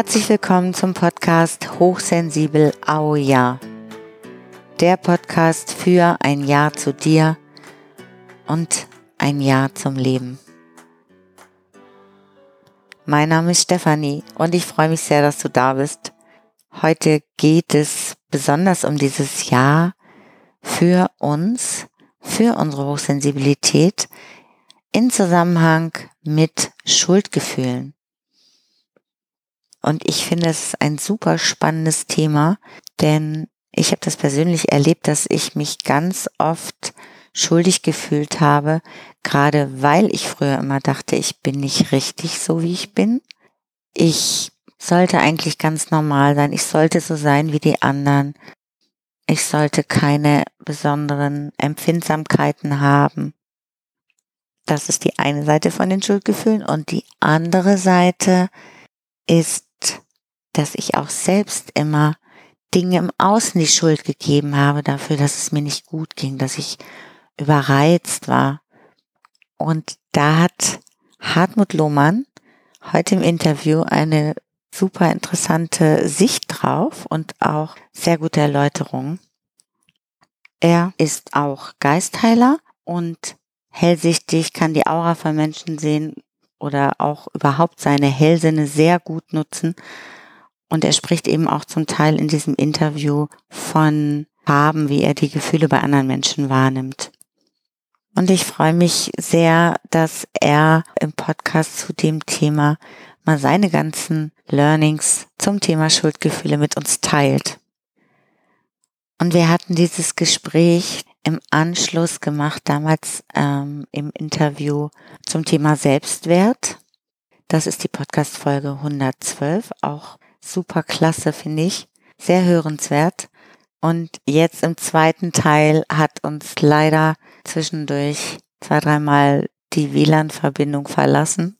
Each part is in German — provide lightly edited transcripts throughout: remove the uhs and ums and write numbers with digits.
Herzlich willkommen zum Podcast Hochsensibel Au Ja. Der Podcast für ein Ja zu dir und ein Ja zum Leben. Mein Name ist Stefanie und ich freue mich sehr, dass du da bist. Heute geht es besonders um dieses Ja für uns, für unsere Hochsensibilität in Zusammenhang mit Schuldgefühlen. Und ich finde, es ist ein super spannendes Thema, denn ich habe das persönlich erlebt, dass ich mich ganz oft schuldig gefühlt habe, gerade weil ich früher immer dachte, ich bin nicht richtig so, wie ich bin. Ich sollte eigentlich ganz normal sein, ich sollte so sein wie die anderen. Ich sollte keine besonderen Empfindsamkeiten haben. Das ist die eine Seite von den Schuldgefühlen. Und die andere Seite ist, dass ich auch selbst immer Dinge im Außen die Schuld gegeben habe dafür, dass es mir nicht gut ging, dass ich überreizt war. Und da hat Hartmut Lohmann heute im Interview eine super interessante Sicht drauf und auch sehr gute Erläuterungen. Er ist auch Geistheiler und hellsichtig, kann die Aura von Menschen sehen oder auch überhaupt seine Hellsinne sehr gut nutzen. Und er spricht eben auch zum Teil in diesem Interview von Farben, wie er die Gefühle bei anderen Menschen wahrnimmt. Und ich freue mich sehr, dass er im Podcast zu dem Thema mal seine ganzen Learnings zum Thema Schuldgefühle mit uns teilt. Und wir hatten dieses Gespräch im Anschluss gemacht, damals im Interview zum Thema Selbstwert. Das ist die Podcast-Folge 112, auch super klasse, finde ich, sehr hörenswert. Und jetzt im zweiten Teil hat uns leider zwischendurch 2-3 Mal die WLAN-Verbindung verlassen.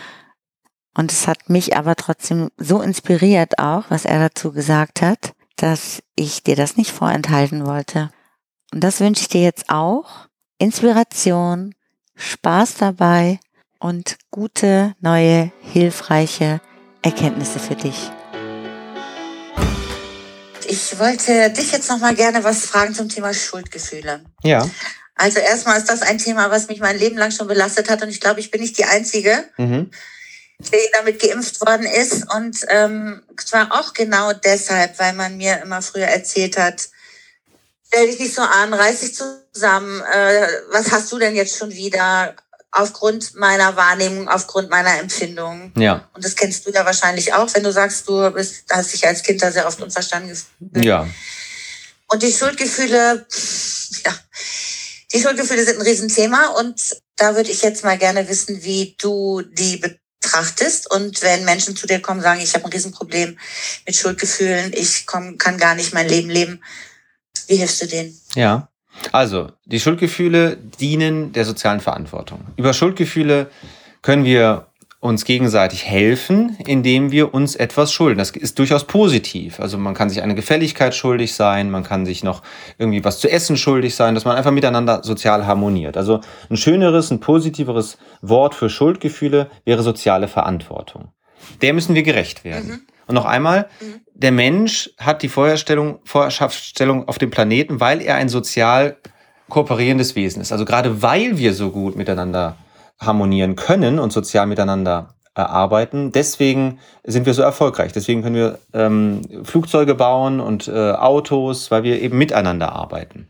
Und es hat mich aber trotzdem so inspiriert auch, was er dazu gesagt hat, dass ich dir das nicht vorenthalten wollte. Und das wünsche ich dir jetzt auch. Inspiration, Spaß dabei und gute, neue, hilfreiche Erkenntnisse für dich. Ich wollte dich jetzt noch mal gerne was fragen zum Thema Schuldgefühle. Ja. Also erstmal ist das ein Thema, was mich mein Leben lang schon belastet hat und ich glaube, ich bin nicht die Einzige, die damit geimpft worden ist. Und zwar auch genau deshalb, weil man mir immer früher erzählt hat, stell dich nicht so an, reiß dich zusammen, was hast du denn jetzt schon wieder? Aufgrund meiner Wahrnehmung, aufgrund meiner Empfindung. Ja. Und das kennst du ja wahrscheinlich auch, wenn du sagst, hast dich als Kind da sehr oft unverstanden gefühlt. Ja. Und die Schuldgefühle sind ein Riesenthema und da würde ich jetzt mal gerne wissen, wie du die betrachtest. Und wenn Menschen zu dir kommen und sagen, ich habe ein Riesenproblem mit Schuldgefühlen, kann gar nicht mein Leben leben, wie hilfst du denen? Ja. Also, die Schuldgefühle dienen der sozialen Verantwortung. Über Schuldgefühle können wir uns gegenseitig helfen, indem wir uns etwas schulden. Das ist durchaus positiv. Also man kann sich eine Gefälligkeit schuldig sein, man kann sich noch irgendwie was zu essen schuldig sein, dass man einfach miteinander sozial harmoniert. Also ein schöneres, ein positiveres Wort für Schuldgefühle wäre soziale Verantwortung. Der müssen wir gerecht werden. Und noch einmal, der Mensch hat die Vorherrschaftsstellung auf dem Planeten, weil er ein sozial kooperierendes Wesen ist. Also gerade weil wir so gut miteinander harmonieren können und sozial miteinander arbeiten, deswegen sind wir so erfolgreich. Deswegen können wir Flugzeuge bauen und Autos, weil wir eben miteinander arbeiten.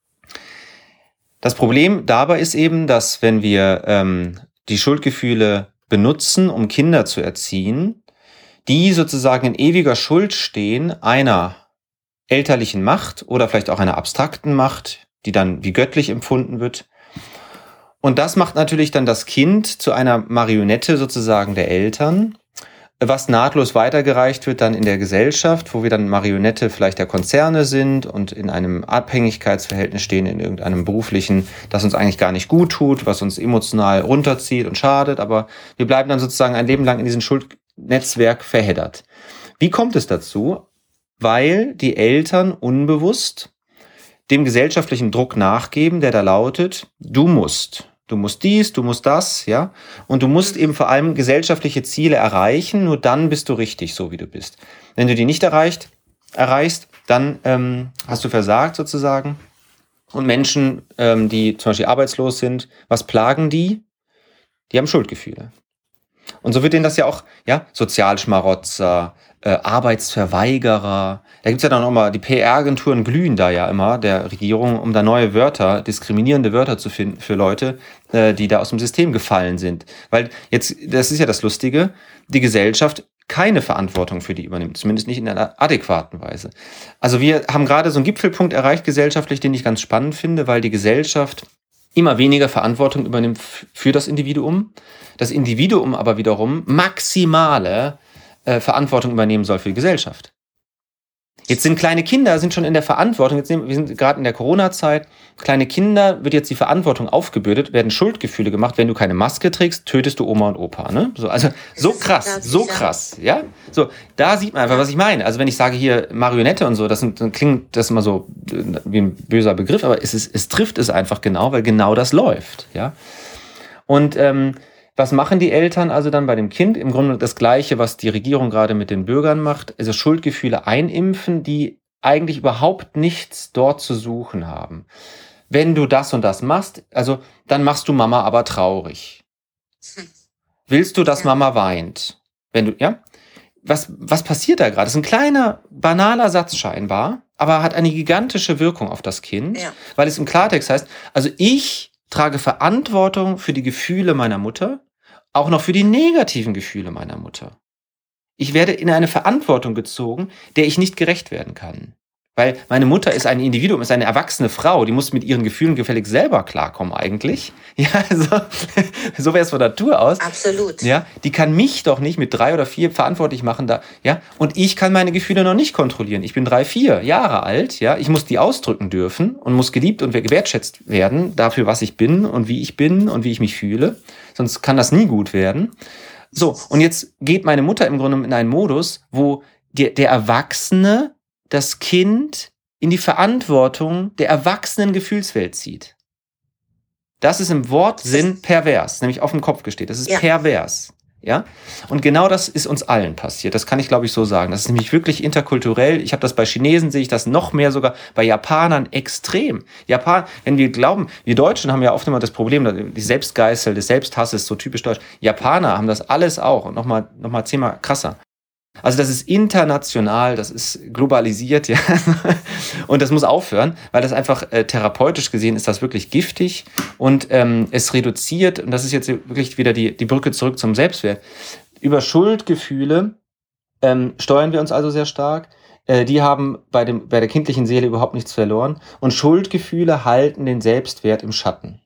Das Problem dabei ist eben, dass wenn wir die Schuldgefühle benutzen, um Kinder zu erziehen, die sozusagen in ewiger Schuld stehen einer elterlichen Macht oder vielleicht auch einer abstrakten Macht, die dann wie göttlich empfunden wird. Und das macht natürlich dann das Kind zu einer Marionette sozusagen der Eltern, was nahtlos weitergereicht wird dann in der Gesellschaft, wo wir dann Marionette vielleicht der Konzerne sind und in einem Abhängigkeitsverhältnis stehen, in irgendeinem beruflichen, das uns eigentlich gar nicht gut tut, was uns emotional runterzieht und schadet, aber wir bleiben dann sozusagen ein Leben lang in diesem Schuldnetzwerk verheddert. Wie kommt es dazu? Weil die Eltern unbewusst dem gesellschaftlichen Druck nachgeben, der da lautet, du musst. Du musst dies, du musst das, ja. Und du musst eben vor allem gesellschaftliche Ziele erreichen, nur dann bist du richtig, so wie du bist. Wenn du die nicht erreichst, dann hast du versagt sozusagen. Und Menschen, die zum Beispiel arbeitslos sind, was plagen die? Die haben Schuldgefühle. Und so wird denen das ja auch, ja, Sozialschmarotzer, Arbeitsverweigerer. Da gibt's ja dann auch mal, die PR-Agenturen glühen da ja immer, der Regierung, um da neue Wörter, diskriminierende Wörter zu finden für Leute, die da aus dem System gefallen sind. Weil jetzt, das ist ja das Lustige, die Gesellschaft keine Verantwortung für die übernimmt, zumindest nicht in einer adäquaten Weise. Also wir haben gerade so einen Gipfelpunkt erreicht gesellschaftlich, den ich ganz spannend finde, weil die Gesellschaft immer weniger Verantwortung übernimmt für das Individuum aber wiederum maximale Verantwortung übernehmen soll für die Gesellschaft. Jetzt sind kleine Kinder sind schon in der Verantwortung, wir sind gerade in der Corona-Zeit, kleine Kinder wird jetzt die Verantwortung aufgebürdet, werden Schuldgefühle gemacht, wenn du keine Maske trägst, tötest du Oma und Opa, ne? So, also so krass, ja? So, da sieht man einfach, was ich meine. Also wenn ich sage hier Marionette und so, dann klingt das immer so wie ein böser Begriff, aber es trifft es einfach genau, weil genau das läuft, ja? Und was machen die Eltern also dann bei dem Kind? Im Grunde das Gleiche, was die Regierung gerade mit den Bürgern macht. Also Schuldgefühle einimpfen, die eigentlich überhaupt nichts dort zu suchen haben. Wenn du das und das machst, also dann machst du Mama aber traurig. Willst du, dass Mama weint? Wenn du, ja? Was passiert da gerade? Das ist ein kleiner, banaler Satz scheinbar, aber hat eine gigantische Wirkung auf das Kind, weil es im Klartext heißt, also ich trage Verantwortung für die Gefühle meiner Mutter, auch noch für die negativen Gefühle meiner Mutter. Ich werde in eine Verantwortung gezogen, der ich nicht gerecht werden kann. Weil meine Mutter ist ein Individuum, ist eine erwachsene Frau, die muss mit ihren Gefühlen gefälligst selber klarkommen eigentlich. Ja, so wäre es von Natur aus. Absolut. Ja, die kann mich doch nicht mit 3 oder 4 verantwortlich machen da, ja. Und ich kann meine Gefühle noch nicht kontrollieren. Ich bin 3, 4 Jahre alt, ja. Ich muss die ausdrücken dürfen und muss geliebt und gewertschätzt werden dafür, was ich bin und wie ich mich fühle. Sonst kann das nie gut werden. So, und jetzt geht meine Mutter im Grunde in einen Modus, wo der Erwachsene das Kind in die Verantwortung der erwachsenen Gefühlswelt zieht. Das ist im Wortsinn pervers, nämlich auf dem Kopf gestellt. Das ist pervers. Ja? Und genau das ist uns allen passiert. Das kann ich, glaube ich, so sagen. Das ist nämlich wirklich interkulturell. Ich habe das bei Chinesen, sehe ich das noch mehr sogar, bei Japanern extrem. Wenn wir glauben, wir Deutschen haben ja oft immer das Problem, die Selbstgeißel des Selbsthasses, so typisch deutsch. Japaner haben das alles auch und nochmal 10-mal krasser. Also das ist international, das ist globalisiert, ja. Und das muss aufhören, weil das einfach therapeutisch gesehen ist das wirklich giftig und es reduziert, und das ist jetzt wirklich wieder die Brücke zurück zum Selbstwert. Über Schuldgefühle steuern wir uns also sehr stark. Die haben bei der kindlichen Seele überhaupt nichts verloren. Und Schuldgefühle halten den Selbstwert im Schatten.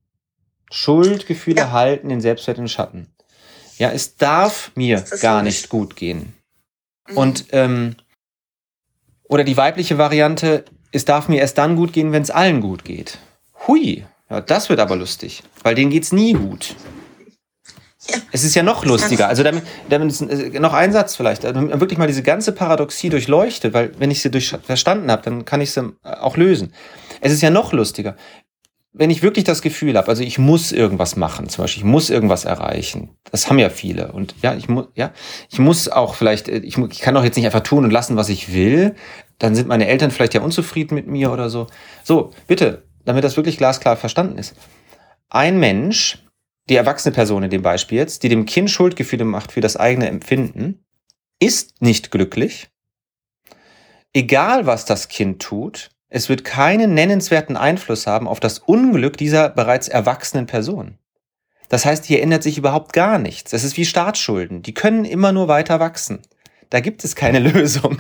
Halten den Selbstwert im Schatten. Ja, es darf mir gar nicht gut gehen. Und oder die weibliche Variante, es darf mir erst dann gut gehen, wenn es allen gut geht. Hui, ja, das wird aber lustig, weil denen geht's nie gut. Ja. Es ist ja noch lustiger. Also damit noch ein Satz vielleicht, damit wirklich mal diese ganze Paradoxie durchleuchtet, weil wenn ich sie verstanden habe, dann kann ich sie auch lösen. Es ist ja noch lustiger. Wenn ich wirklich das Gefühl habe, also ich muss irgendwas machen, zum Beispiel, ich muss irgendwas erreichen. Das haben ja viele. Und ich muss auch vielleicht, ich kann doch jetzt nicht einfach tun und lassen, was ich will. Dann sind meine Eltern vielleicht ja unzufrieden mit mir oder so. So, bitte, damit das wirklich glasklar verstanden ist. Ein Mensch, die erwachsene Person in dem Beispiel jetzt, die dem Kind Schuldgefühle macht für das eigene Empfinden, ist nicht glücklich. Egal, was das Kind tut, es wird keinen nennenswerten Einfluss haben auf das Unglück dieser bereits erwachsenen Person. Das heißt, hier ändert sich überhaupt gar nichts. Das ist wie Staatsschulden. Die können immer nur weiter wachsen. Da gibt es keine Lösung.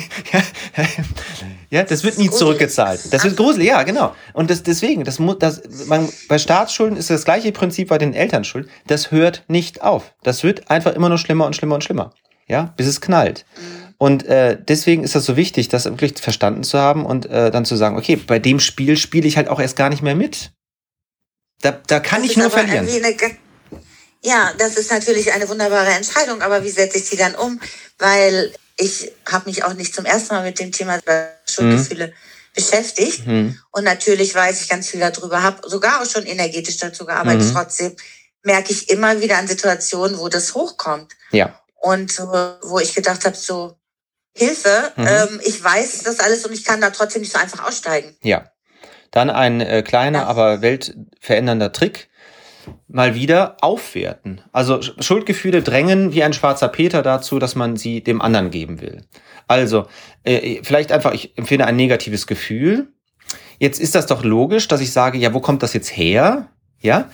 Ja, das wird nie zurückgezahlt. Das wird gruselig, ja, genau. Und bei Staatsschulden ist das gleiche Prinzip bei den Elternschulden. Das hört nicht auf. Das wird einfach immer nur schlimmer und schlimmer und schlimmer. Ja, bis es knallt. Und deswegen ist das so wichtig, das wirklich verstanden zu haben und dann zu sagen, okay, bei dem Spiel spiele ich halt auch erst gar nicht mehr mit. Da kann ich nur verlieren. Ja, das ist natürlich eine wunderbare Entscheidung, aber wie setze ich sie dann um? Weil ich habe mich auch nicht zum ersten Mal mit dem Thema Schuldgefühle beschäftigt. Und natürlich weiß ich ganz viel darüber, habe sogar auch schon energetisch dazu gearbeitet. Trotzdem merke ich immer wieder an Situationen, wo das hochkommt. Ja. Und wo ich gedacht habe, so, Hilfe, ich weiß das alles und ich kann da trotzdem nicht so einfach aussteigen. Ja. Dann ein kleiner, aber weltverändernder Trick. Mal wieder aufwerten. Also Schuldgefühle drängen wie ein schwarzer Peter dazu, dass man sie dem anderen geben will. Also vielleicht einfach, ich empfinde ein negatives Gefühl. Jetzt ist das doch logisch, dass ich sage, ja, wo kommt das jetzt her? Ja,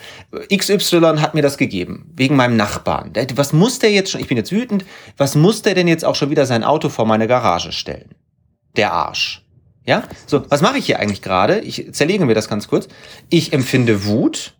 XY hat mir das gegeben, wegen meinem Nachbarn. Was muss der jetzt schon, ich bin jetzt wütend, was muss der denn jetzt auch schon wieder sein Auto vor meine Garage stellen? Der Arsch. Ja, so, was mache ich hier eigentlich gerade? Zerlegen wir das ganz kurz. Ich empfinde Wut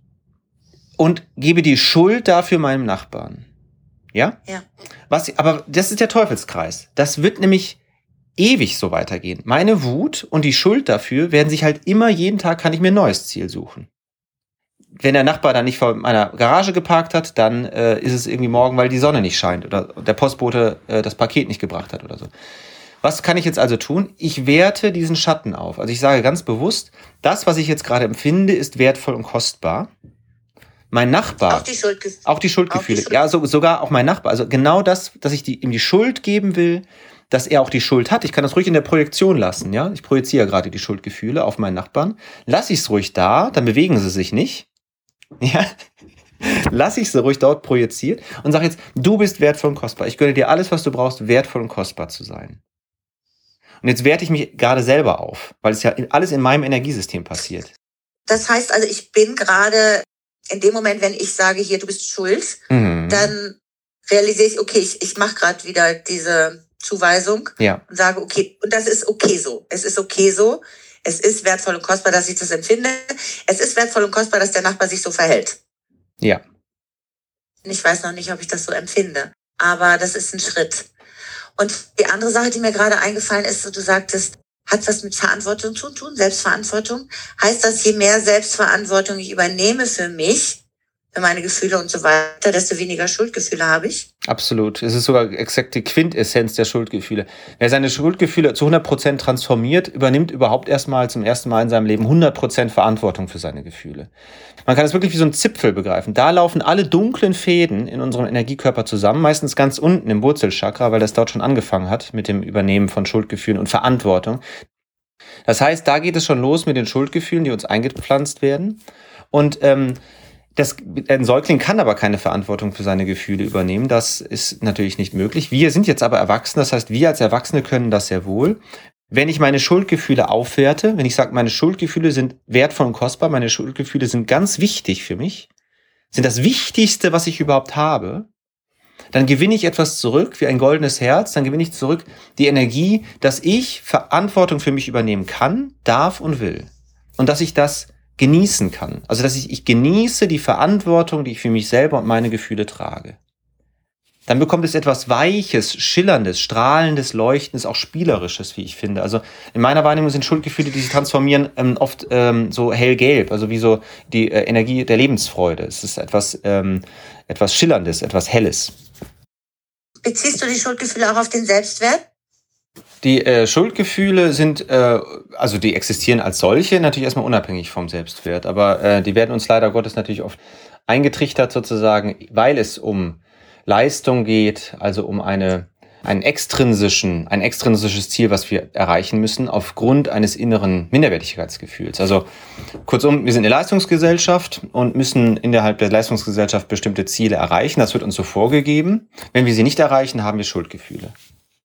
und gebe die Schuld dafür meinem Nachbarn. Ja? Ja. Aber das ist der Teufelskreis. Das wird nämlich ewig so weitergehen. Meine Wut und die Schuld dafür werden sich halt immer, jeden Tag kann ich mir ein neues Ziel suchen. Wenn der Nachbar dann nicht vor meiner Garage geparkt hat, dann ist es irgendwie morgen, weil die Sonne nicht scheint oder der Postbote das Paket nicht gebracht hat oder so. Was kann ich jetzt also tun? Ich werte diesen Schatten auf. Also ich sage ganz bewusst, das, was ich jetzt gerade empfinde, ist wertvoll und kostbar. Mein Nachbar. Auch die Schuldgefühle. Ja, sogar auch mein Nachbar. Also genau das, dass ich ihm die Schuld geben will, dass er auch die Schuld hat. Ich kann das ruhig in der Projektion lassen. Ja, ich projiziere gerade die Schuldgefühle auf meinen Nachbarn. Lass ich es ruhig da, dann bewegen sie sich nicht. Ja, lass ich sie ruhig dort projiziert und sag jetzt, du bist wertvoll und kostbar. Ich gönne dir alles, was du brauchst, wertvoll und kostbar zu sein. Und jetzt werte ich mich gerade selber auf, weil es ja alles in meinem Energiesystem passiert. Das heißt also, ich bin gerade in dem Moment, wenn ich sage, hier, du bist schuld, dann realisiere ich, okay, ich mache gerade wieder diese Zuweisung und sage, okay, und das ist okay so. Es ist okay so. Es ist wertvoll und kostbar, dass ich das empfinde. Es ist wertvoll und kostbar, dass der Nachbar sich so verhält. Ja. Ich weiß noch nicht, ob ich das so empfinde. Aber das ist ein Schritt. Und die andere Sache, die mir gerade eingefallen ist, du sagtest, hat was mit Verantwortung zu tun, Selbstverantwortung. Heißt das, je mehr Selbstverantwortung ich übernehme für mich, für meine Gefühle und so weiter, desto weniger Schuldgefühle habe ich? Absolut. Es ist sogar exakt die Quintessenz der Schuldgefühle. Wer seine Schuldgefühle zu 100% transformiert, übernimmt überhaupt zum ersten Mal in seinem Leben 100% Verantwortung für seine Gefühle. Man kann es wirklich wie so ein Zipfel begreifen. Da laufen alle dunklen Fäden in unserem Energiekörper zusammen, meistens ganz unten im Wurzelchakra, weil das dort schon angefangen hat mit dem Übernehmen von Schuldgefühlen und Verantwortung. Das heißt, da geht es schon los mit den Schuldgefühlen, die uns eingepflanzt werden. Und ein Säugling kann aber keine Verantwortung für seine Gefühle übernehmen. Das ist natürlich nicht möglich. Wir sind jetzt aber Erwachsene. Das heißt, wir als Erwachsene können das sehr wohl. Wenn ich meine Schuldgefühle aufwerte, wenn ich sage, meine Schuldgefühle sind wertvoll und kostbar, meine Schuldgefühle sind ganz wichtig für mich, sind das Wichtigste, was ich überhaupt habe, dann gewinne ich etwas zurück, wie ein goldenes Herz, dann gewinne ich zurück die Energie, dass ich Verantwortung für mich übernehmen kann, darf und will. Und dass ich das genießen kann. Also, dass ich genieße die Verantwortung, die ich für mich selber und meine Gefühle trage. Dann bekommt es etwas Weiches, Schillerndes, Strahlendes, Leuchtendes, auch Spielerisches, wie ich finde. Also in meiner Wahrnehmung sind Schuldgefühle, die sich transformieren, oft so hellgelb, also wie so die Energie der Lebensfreude. Es ist etwas Schillerndes, etwas Helles. Beziehst du die Schuldgefühle auch auf den Selbstwert? Die Schuldgefühle sind, also die existieren als solche natürlich erstmal unabhängig vom Selbstwert, aber die werden uns leider Gottes natürlich oft eingetrichtert sozusagen, weil es um Leistung geht, also um ein extrinsisches Ziel, was wir erreichen müssen, aufgrund eines inneren Minderwertigkeitsgefühls. Also kurzum, wir sind eine Leistungsgesellschaft und müssen innerhalb der Leistungsgesellschaft bestimmte Ziele erreichen. Das wird uns so vorgegeben. Wenn wir sie nicht erreichen, haben wir Schuldgefühle.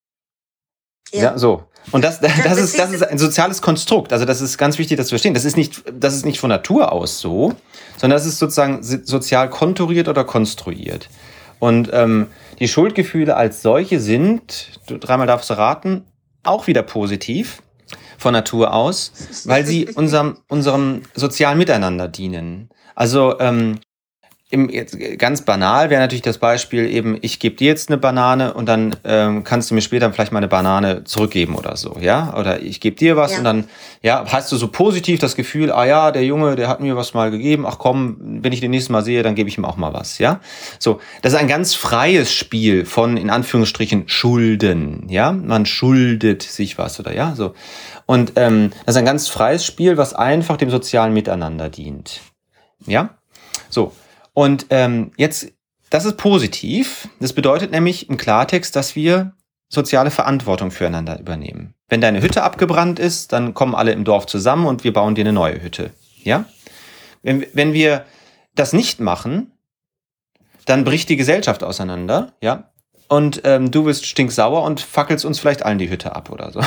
Ja, so. Und das ist ein soziales Konstrukt. Also das ist ganz wichtig, das zu verstehen. Das ist nicht von Natur aus so, sondern das ist sozusagen sozial konturiert oder konstruiert. Und die Schuldgefühle als solche sind, dreimal darfst du raten, auch wieder positiv von Natur aus, weil sie unserem sozialen Miteinander dienen. Also Jetzt ganz banal wäre natürlich das Beispiel eben, ich gebe dir jetzt eine Banane und dann kannst du mir später vielleicht mal eine Banane zurückgeben oder so, ja? Oder ich gebe dir was und dann hast du so positiv das Gefühl, ah ja, der Junge, der hat mir was mal gegeben, ach komm, wenn ich den nächsten Mal sehe, dann gebe ich ihm auch mal was, ja? So, das ist ein ganz freies Spiel von, in Anführungsstrichen, Schulden, ja? Man schuldet sich was oder ja, so. Und das ist ein ganz freies Spiel, was einfach dem sozialen Miteinander dient, ja? So. Und jetzt, das ist positiv. Das bedeutet nämlich im Klartext, dass wir soziale Verantwortung füreinander übernehmen. Wenn deine Hütte abgebrannt ist, dann kommen alle im Dorf zusammen und wir bauen dir eine neue Hütte. Ja? Wenn wir das nicht machen, dann bricht die Gesellschaft auseinander. Ja? Und du bist stinksauer und fackelst uns vielleicht allen die Hütte ab oder so.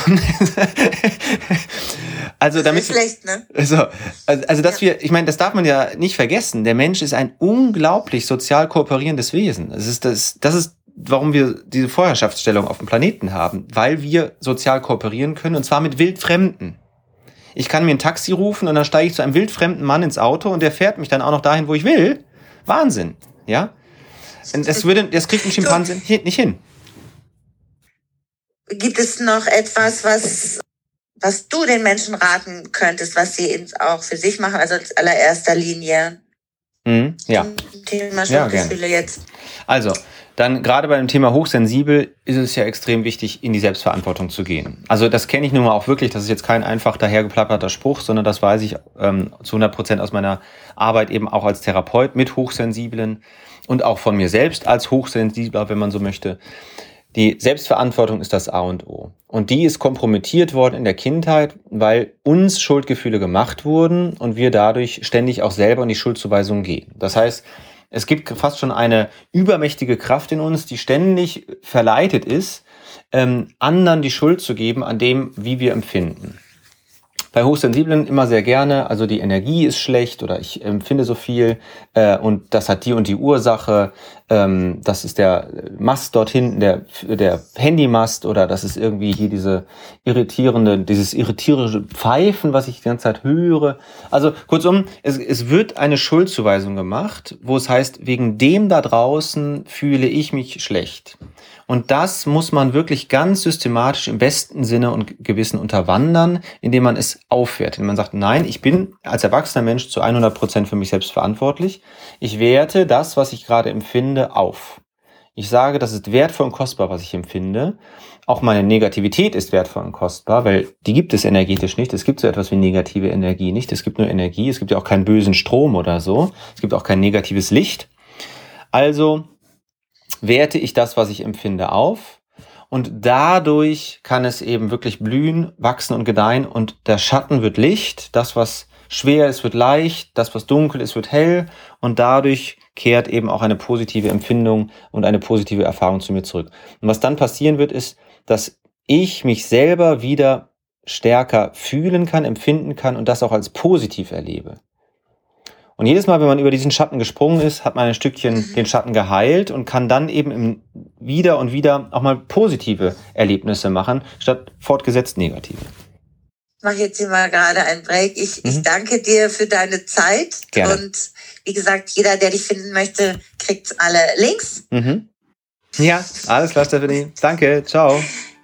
Also damit, das ist schlecht, ne? Also dass wir, ich meine, das darf man ja nicht vergessen. Der Mensch ist ein unglaublich sozial kooperierendes Wesen. Das ist, warum wir diese Vorherrschaftsstellung auf dem Planeten haben, weil wir sozial kooperieren können und zwar mit Wildfremden. Ich kann mir ein Taxi rufen und dann steige ich zu einem wildfremden Mann ins Auto und der fährt mich dann auch noch dahin, wo ich will. Wahnsinn, ja? Und das kriegt ein Schimpanse nicht hin. Gibt es noch etwas, was du den Menschen raten könntest, was sie auch für sich machen, also in allererster Linie? Ja. Thema Schuldgefühle jetzt. Also, dann gerade bei dem Thema hochsensibel ist es ja extrem wichtig, in die Selbstverantwortung zu gehen. Also das kenne ich nun mal auch wirklich, das ist jetzt kein einfach dahergeplapperter Spruch, sondern das weiß ich zu 100% aus meiner Arbeit eben auch als Therapeut mit Hochsensiblen und auch von mir selbst als Hochsensibler, wenn man so möchte. Die Selbstverantwortung ist das A und O. Und die ist kompromittiert worden in der Kindheit, weil uns Schuldgefühle gemacht wurden und wir dadurch ständig auch selber in die Schuldzuweisung gehen. Das heißt, es gibt fast schon eine übermächtige Kraft in uns, die ständig verleitet ist, anderen die Schuld zu geben an dem, wie wir empfinden. Bei Hochsensiblen immer sehr gerne, also die Energie ist schlecht oder ich empfinde so viel und das hat die und die Ursache, das ist der Mast dort hinten, der Handymast oder das ist irgendwie hier dieses irritierende Pfeifen, was ich die ganze Zeit höre. Also kurzum, es wird eine Schuldzuweisung gemacht, wo es heißt, wegen dem da draußen fühle ich mich schlecht. Und das muss man wirklich ganz systematisch im besten Sinne und Gewissen unterwandern, indem man es aufwertet. Indem man sagt, nein, ich bin als erwachsener Mensch zu 100% für mich selbst verantwortlich. Ich werte das, was ich gerade empfinde, auf. Ich sage, das ist wertvoll und kostbar, was ich empfinde. Auch meine Negativität ist wertvoll und kostbar, weil die gibt es energetisch nicht. Es gibt so etwas wie negative Energie nicht. Es gibt nur Energie. Es gibt ja auch keinen bösen Strom oder so. Es gibt auch kein negatives Licht. Also werte ich das, was ich empfinde, auf und dadurch kann es eben wirklich blühen, wachsen und gedeihen und der Schatten wird Licht, das, was schwer ist, wird leicht, das, was dunkel ist, wird hell und dadurch kehrt eben auch eine positive Empfindung und eine positive Erfahrung zu mir zurück. Und was dann passieren wird, ist, dass ich mich selber wieder stärker fühlen kann, empfinden kann und das auch als positiv erlebe. Und jedes Mal, wenn man über diesen Schatten gesprungen ist, hat man ein Stückchen den Schatten geheilt und kann dann eben wieder und wieder auch mal positive Erlebnisse machen, statt fortgesetzt negative. Ich mache jetzt hier mal gerade einen Break. Ich danke dir für deine Zeit. Gerne. Und wie gesagt, jeder, der dich finden möchte, kriegt alle Links. Ja, alles klar, Stephanie. Danke, ciao.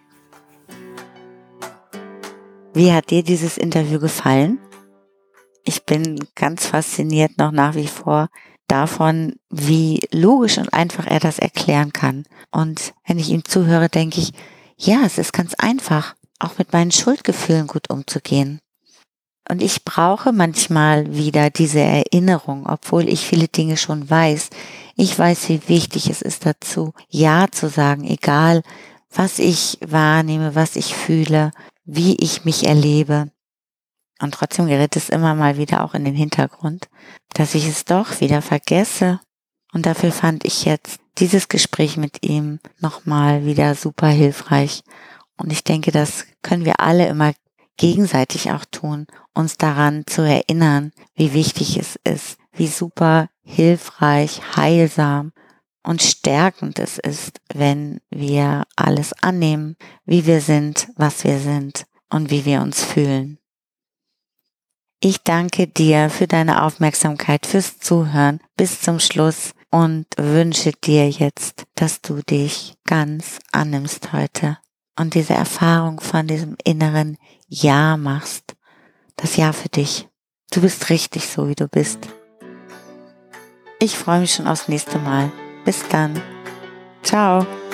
Wie hat dir dieses Interview gefallen? Ich bin ganz fasziniert noch nach wie vor davon, wie logisch und einfach er das erklären kann. Und wenn ich ihm zuhöre, denke ich, ja, es ist ganz einfach, auch mit meinen Schuldgefühlen gut umzugehen. Und ich brauche manchmal wieder diese Erinnerung, obwohl ich viele Dinge schon weiß. Ich weiß, wie wichtig es ist dazu, Ja zu sagen, egal was ich wahrnehme, was ich fühle, wie ich mich erlebe. Und trotzdem gerät es immer mal wieder auch in den Hintergrund, dass ich es doch wieder vergesse. Und dafür fand ich jetzt dieses Gespräch mit ihm nochmal wieder super hilfreich. Und ich denke, das können wir alle immer gegenseitig auch tun, uns daran zu erinnern, wie wichtig es ist, wie super hilfreich, heilsam und stärkend es ist, wenn wir alles annehmen, wie wir sind, was wir sind und wie wir uns fühlen. Ich danke dir für deine Aufmerksamkeit, fürs Zuhören bis zum Schluss und wünsche dir jetzt, dass du dich ganz annimmst heute und diese Erfahrung von diesem inneren Ja machst. Das Ja für dich. Du bist richtig so, wie du bist. Ich freue mich schon aufs nächste Mal. Bis dann. Ciao.